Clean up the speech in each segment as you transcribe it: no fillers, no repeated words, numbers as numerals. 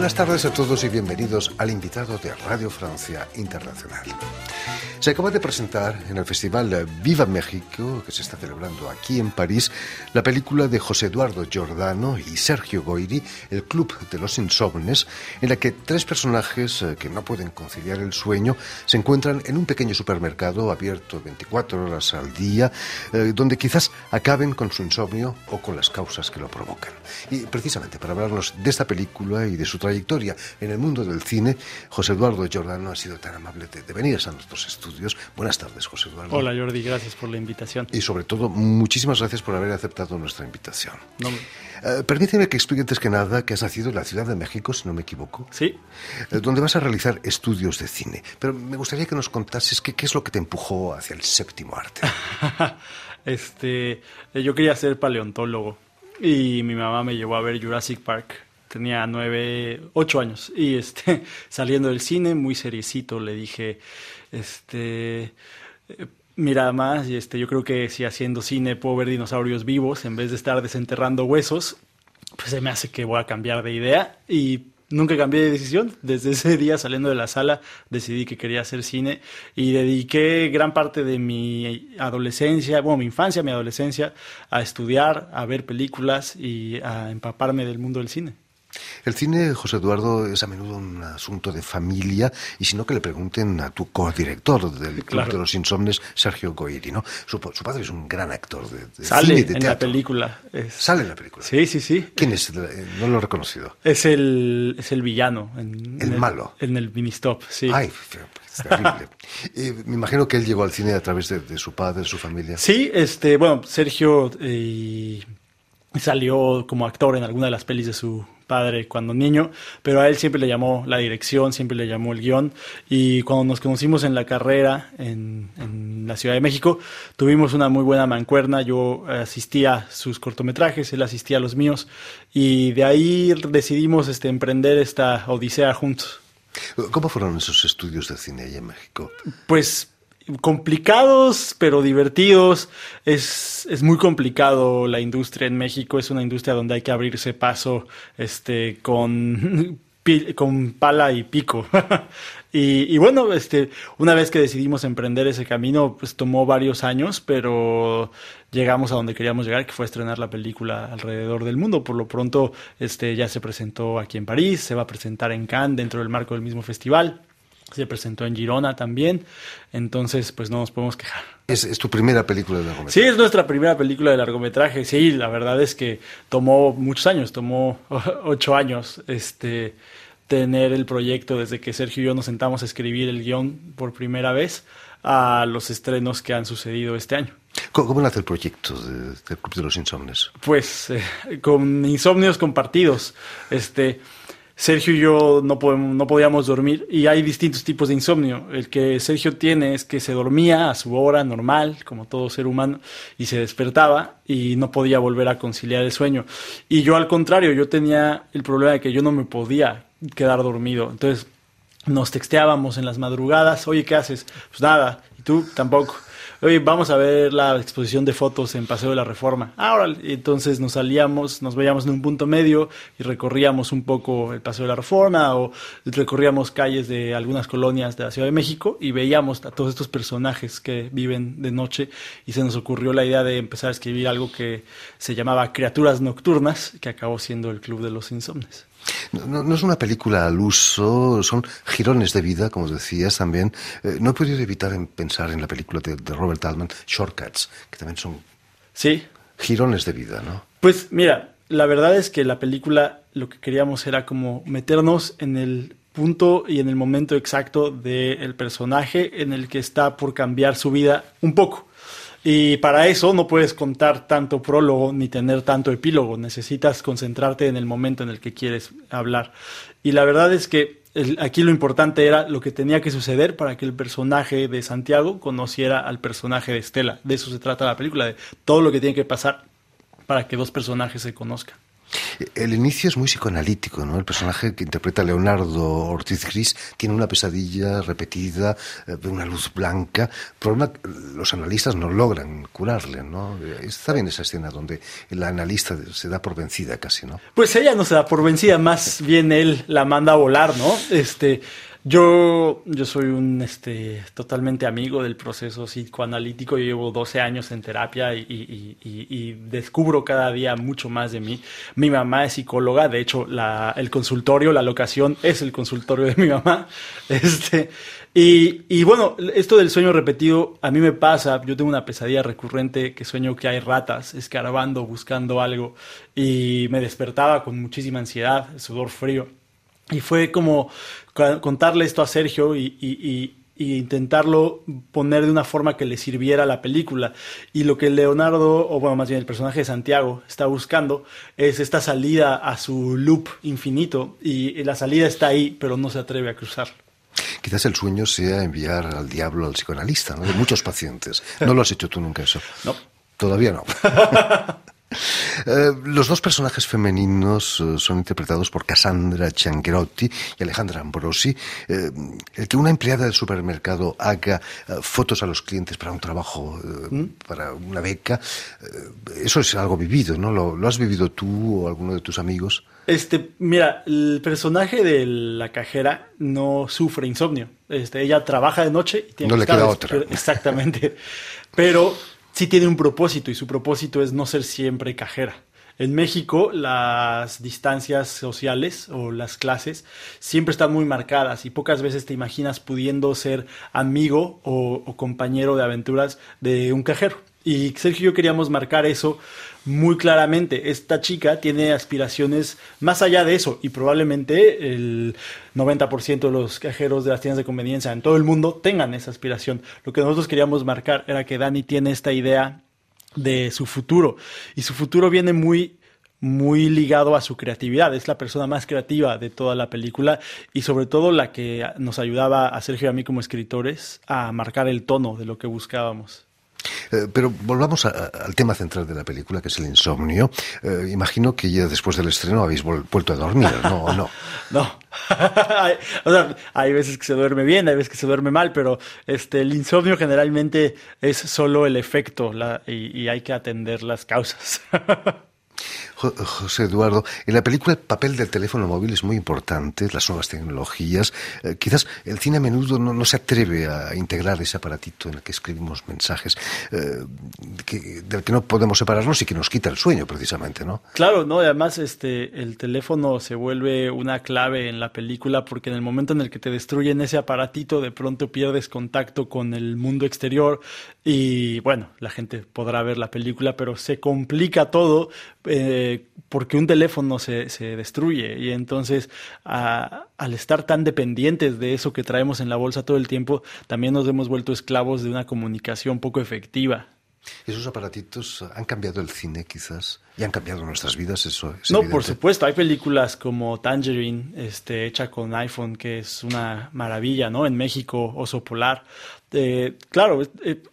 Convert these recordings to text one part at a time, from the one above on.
Buenas tardes a todos y bienvenidos al invitado de Radio Francia Internacional. Se acaba de presentar en el Festival Viva México, que se está celebrando aquí en París, la película de José Eduardo Giordano y Sergio Goyri, El Club de los Insomnes, en la que tres personajes que no pueden conciliar el sueño se encuentran en un pequeño supermercado abierto 24 horas al día, donde quizás acaben con su insomnio o con las causas que lo provocan. Y precisamente para hablarnos de esta película y de su trayectoria en el mundo del cine, José Eduardo Giordano ha sido tan amable de venir a nuestros estudios. Buenas tardes, José Eduardo. Hola, Jordi, gracias por la invitación. Y sobre todo, muchísimas gracias por haber aceptado nuestra invitación. Permíteme que explique antes que nada que has nacido en la Ciudad de México, si no me equivoco. Sí. Donde vas a realizar estudios de cine. Pero me gustaría que nos contases qué es lo que te empujó hacia el séptimo arte. Yo quería ser paleontólogo y mi mamá me llevó a ver Jurassic Park. Tenía 8 años y saliendo del cine, muy seriecito, le dije, mira más, yo creo que si haciendo cine puedo ver dinosaurios vivos en vez de estar desenterrando huesos, pues se me hace que voy a cambiar de idea y nunca cambié de decisión. Desde ese día, saliendo de la sala, decidí que quería hacer cine y dediqué gran parte de mi adolescencia, mi infancia, mi adolescencia, a estudiar, a ver películas y a empaparme del mundo del cine. El cine, José Eduardo, es a menudo un asunto de familia, y si no, que le pregunten a tu codirector del Club de los Insomnes, Sergio Goyri, ¿no? Su padre es un gran actor de cine y de teatro. Sale en la película. ¿Sale en la película? Sí. ¿Quién es? No lo he reconocido. Es el villano. ¿El malo? En el Ministop, sí. Ay, es terrible. Me imagino que él llegó al cine a través de su padre, de su familia. Sí, Sergio salió como actor en alguna de las pelis de su padre cuando niño, pero a él siempre le llamó la dirección, siempre le llamó el guión, y cuando nos conocimos en la carrera en la Ciudad de México, tuvimos una muy buena mancuerna. Yo asistía a sus cortometrajes, él asistía a los míos, y de ahí decidimos emprender esta odisea juntos. ¿Cómo fueron esos estudios de cine ahí en México? Pues complicados, pero divertidos. Es muy complicado la industria en México. Es una industria donde hay que abrirse paso con pala y pico. y bueno, una vez que decidimos emprender ese camino, pues tomó varios años, pero llegamos a donde queríamos llegar, que fue estrenar la película alrededor del mundo. Por lo pronto, ya se presentó aquí en París, se va a presentar en Cannes dentro del marco del mismo festival. Se presentó en Girona también, entonces pues no nos podemos quejar. ¿Es tu primera película de largometraje? Sí, es nuestra primera película de largometraje. Sí, la verdad es que tomó muchos años, tomó 8 años tener el proyecto desde que Sergio y yo nos sentamos a escribir el guión por primera vez a los estrenos que han sucedido este año. ¿Cómo nace el proyecto del Club de los Insomnes? Pues con insomnios compartidos. Sergio y yo no podíamos dormir, y hay distintos tipos de insomnio. El que Sergio tiene es que se dormía a su hora normal, como todo ser humano, y se despertaba y no podía volver a conciliar el sueño. Y yo, al contrario, yo tenía el problema de que yo no me podía quedar dormido. Entonces nos texteábamos en las madrugadas: oye, ¿qué haces? Pues nada. ¿Y tú? Tampoco. Oye, vamos a ver la exposición de fotos en Paseo de la Reforma. Órale. Entonces nos veíamos en un punto medio y recorríamos un poco el Paseo de la Reforma, o recorríamos calles de algunas colonias de la Ciudad de México y veíamos a todos estos personajes que viven de noche, y se nos ocurrió la idea de empezar a escribir algo que se llamaba Criaturas Nocturnas, que acabó siendo el Club de los Insomnes. No es una película al uso, son girones de vida, como decías también. No he podido evitar pensar en la película de Robert Altman, Shortcuts, que también son girones de vida, ¿no? Pues mira, la verdad es que la película, lo que queríamos era como meternos en el punto y en el momento exacto del personaje en el que está por cambiar su vida un poco. Y para eso no puedes contar tanto prólogo ni tener tanto epílogo. Necesitas concentrarte en el momento en el que quieres hablar. Y la verdad es que aquí lo importante era lo que tenía que suceder para que el personaje de Santiago conociera al personaje de Estela. De eso se trata la película, de todo lo que tiene que pasar para que dos personajes se conozcan. El inicio es muy psicoanalítico, ¿no? El personaje que interpreta Leonardo Ortiz Gris tiene una pesadilla repetida, ve una luz blanca, problema que los analistas no logran curarle, ¿no? Está bien esa escena donde la analista se da por vencida casi, ¿no? Pues ella no se da por vencida, más bien él la manda a volar, ¿no? Yo soy un totalmente amigo del proceso psicoanalítico. Yo llevo 12 años en terapia y descubro cada día mucho más de mí. Mi mamá es psicóloga, de hecho el consultorio, la locación es el consultorio de mi mamá. Y bueno, esto del sueño repetido a mí me pasa. Yo tengo una pesadilla recurrente que sueño que hay ratas escarbando, buscando algo, y me despertaba con muchísima ansiedad, sudor frío. Y fue como contarle esto a Sergio y intentarlo poner de una forma que le sirviera a la película. Y lo que Leonardo, o bueno, más bien el personaje de Santiago, está buscando es esta salida a su loop infinito. Y la salida está ahí, pero no se atreve a cruzarlo. Quizás el sueño sea enviar al diablo al psicoanalista, ¿no? De muchos pacientes. ¿No lo has hecho tú nunca eso? No. Todavía no. Los dos personajes femeninos son interpretados por Cassandra Ciangherotti y Alejandra Ambrosi. El que una empleada del supermercado haga fotos a los clientes para un trabajo, para una beca, eso es algo vivido, ¿no? ¿Lo has vivido tú o alguno de tus amigos? Mira, el personaje de la cajera no sufre insomnio. Ella trabaja de noche y tiene no le queda otra. Exactamente. Pero sí tiene un propósito, y su propósito es no ser siempre cajera. En México, las distancias sociales o las clases siempre están muy marcadas y pocas veces te imaginas pudiendo ser amigo o compañero de aventuras de un cajero. Y Sergio y yo queríamos marcar eso muy claramente. Esta chica tiene aspiraciones más allá de eso, y probablemente el 90% de los cajeros de las tiendas de conveniencia en todo el mundo tengan esa aspiración. Lo que nosotros queríamos marcar era que Dani tiene esta idea de su futuro, y su futuro viene muy ligado a su creatividad. Es la persona más creativa de toda la película, y sobre todo la que nos ayudaba a Sergio y a mí como escritores a marcar el tono de lo que buscábamos. Pero volvamos al tema central de la película, que es el insomnio. Imagino que ya después del estreno habéis vuelto a dormir, ¿no? ¿O no? No. O sea, hay veces que se duerme bien, hay veces que se duerme mal, pero el insomnio generalmente es solo el efecto y hay que atender las causas. José Eduardo, en la película el papel del teléfono móvil es muy importante, las nuevas tecnologías. Quizás el cine a menudo no se atreve a integrar ese aparatito en el que escribimos mensajes, del que no podemos separarnos y que nos quita el sueño, precisamente, ¿no? Claro, ¿no? Además, el teléfono se vuelve una clave en la película, porque en el momento en el que te destruyen ese aparatito, de pronto pierdes contacto con el mundo exterior. Y bueno, la gente podrá ver la película, pero se complica todo porque un teléfono se destruye, y entonces al estar tan dependientes de eso que traemos en la bolsa todo el tiempo, también nos hemos vuelto esclavos de una comunicación poco efectiva. ¿Esos aparatitos han cambiado el cine, quizás? ¿Y han cambiado nuestras vidas? Eso es no, evidente. Por supuesto. Hay películas como Tangerine, hecha con iPhone, que es una maravilla, ¿no? En México, Oso Polar. Claro,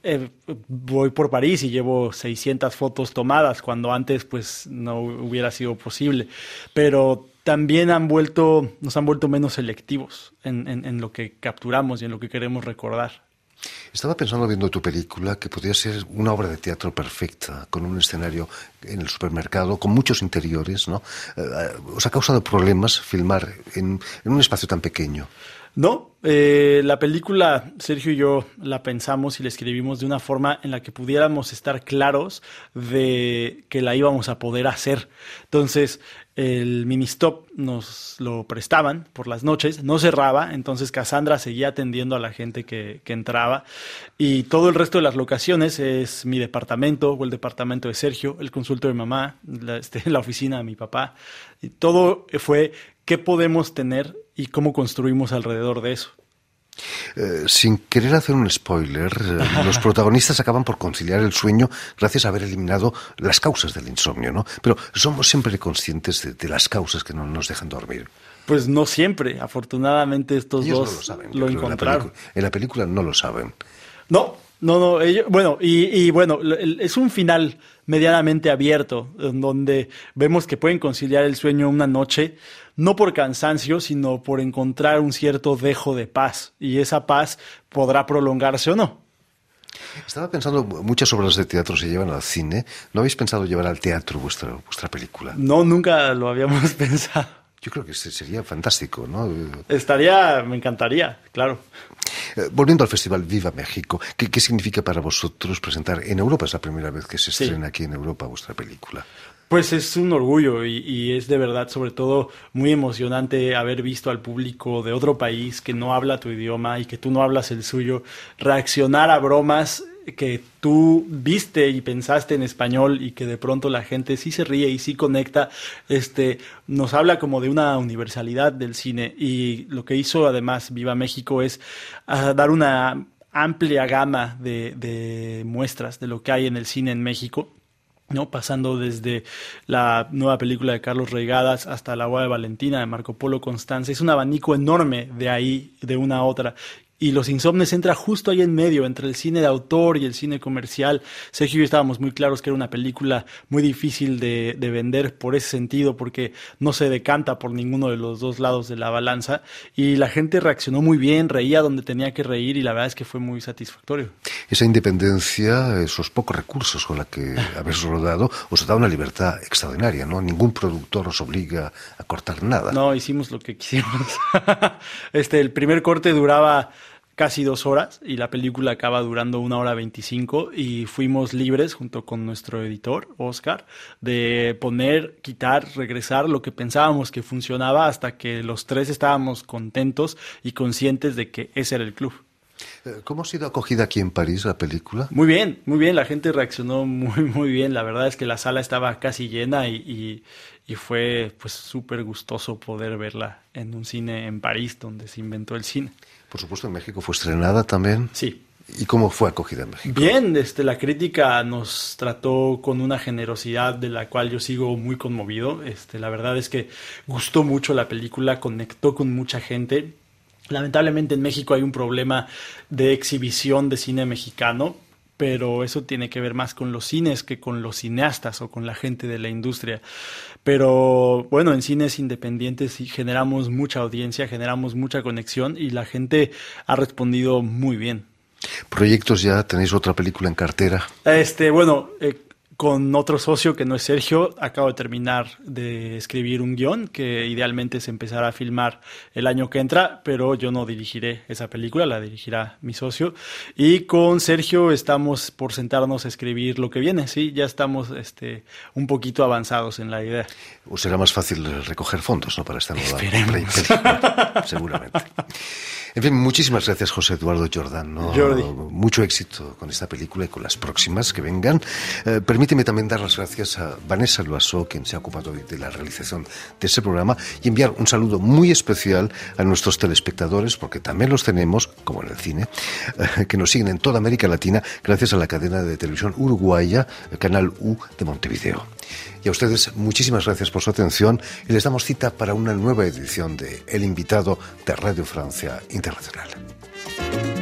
voy por París y llevo 600 fotos tomadas, cuando antes pues no hubiera sido posible. Pero también nos han vuelto menos selectivos en lo que capturamos y en lo que queremos recordar. Estaba pensando, viendo tu película, que podría ser una obra de teatro perfecta, con un escenario en el supermercado, con muchos interiores, ¿no? ¿Os ha causado problemas filmar en un espacio tan pequeño? No, la película, Sergio y yo la pensamos y la escribimos de una forma en la que pudiéramos estar claros de que la íbamos a poder hacer. Entonces, el mini-stop nos lo prestaban por las noches, no cerraba, entonces Cassandra seguía atendiendo a la gente que entraba, y todo el resto de las locaciones es mi departamento o el departamento de Sergio, el consultorio de mamá, la oficina de mi papá, y todo fue qué podemos tener y cómo construimos alrededor de eso. Sin querer hacer un spoiler, los protagonistas acaban por conciliar el sueño gracias a haber eliminado las causas del insomnio, ¿no? Pero somos siempre conscientes de las causas que no nos dejan dormir. Pues no siempre. Afortunadamente estos Ellos dos no lo saben, lo encontraron. En la película no lo saben. No, No, bueno, y bueno, es un final medianamente abierto, en donde vemos que pueden conciliar el sueño una noche, no por cansancio, sino por encontrar un cierto dejo de paz, y esa paz podrá prolongarse o no. Estaba pensando, muchas obras de teatro se llevan al cine. ¿No habéis pensado llevar al teatro vuestra película? No, nunca lo habíamos pensado. Yo creo que sería fantástico, ¿no? Me encantaría, claro. Volviendo al Festival Viva México, ¿qué significa para vosotros presentar en Europa? Es la primera vez que se estrena aquí en Europa vuestra película. Pues es un orgullo y es de verdad, sobre todo, muy emocionante haber visto al público de otro país que no habla tu idioma y que tú no hablas el suyo, reaccionar a bromas que tú viste y pensaste en español y que de pronto la gente sí se ríe y sí conecta, nos habla como de una universalidad del cine, y lo que hizo además Viva México es dar una amplia gama de muestras de lo que hay en el cine en México, ¿no? Pasando desde la nueva película de Carlos Reigadas hasta La boda de Valentina de Marco Polo Constanza. Es un abanico enorme de ahí, de una a otra. Y Los Insomnes entra justo ahí en medio, entre el cine de autor y el cine comercial. Sergio y yo estábamos muy claros que era una película muy difícil de vender por ese sentido, porque no se decanta por ninguno de los dos lados de la balanza. Y la gente reaccionó muy bien, reía donde tenía que reír, y la verdad es que fue muy satisfactorio. Esa independencia, esos pocos recursos con la que habéis rodado, os da una libertad extraordinaria, ¿no? Ningún productor os obliga a cortar nada. No, hicimos lo que quisimos. El primer corte duraba casi 2 horas y la película acaba durando 1 hora 25, y fuimos libres junto con nuestro editor, Oscar, de poner, quitar, regresar lo que pensábamos que funcionaba, hasta que los tres estábamos contentos y conscientes de que ese era el club. ¿Cómo ha sido acogida aquí en París la película? Muy bien, la gente reaccionó muy bien. La verdad es que la sala estaba casi llena y fue pues súper gustoso poder verla en un cine en París, donde se inventó el cine. Por supuesto, en México fue estrenada también. Sí. ¿Y cómo fue acogida en México? Bien, la crítica nos trató con una generosidad de la cual yo sigo muy conmovido. La verdad es que gustó mucho la película, conectó con mucha gente. Lamentablemente en México hay un problema de exhibición de cine mexicano, pero eso tiene que ver más con los cines que con los cineastas o con la gente de la industria. Pero bueno, en cines independientes sí generamos mucha audiencia, generamos mucha conexión, y la gente ha respondido muy bien. ¿Proyectos ya? ¿Tenéis otra película en cartera? Con otro socio que no es Sergio, acabo de terminar de escribir un guión que idealmente se empezará a filmar el año que entra, pero yo no dirigiré esa película, la dirigirá mi socio. Y con Sergio estamos por sentarnos a escribir lo que viene, sí, ya estamos un poquito avanzados en la idea. ¿O será más fácil recoger fondos, ¿no?, para esta nueva película? Seguramente. En fin, muchísimas gracias, José Eduardo Jordán, ¿no? Jordi. Mucho éxito con esta película y con las próximas que vengan. Permíteme también dar las gracias a Vanessa Loiseau, quien se ha ocupado hoy de la realización de este programa, y enviar un saludo muy especial a nuestros telespectadores, porque también los tenemos, como en el cine, que nos siguen en toda América Latina gracias a la cadena de televisión uruguaya, Canal U de Montevideo. Y a ustedes, muchísimas gracias por su atención, y les damos cita para una nueva edición de El Invitado de Radio Francia Internacional.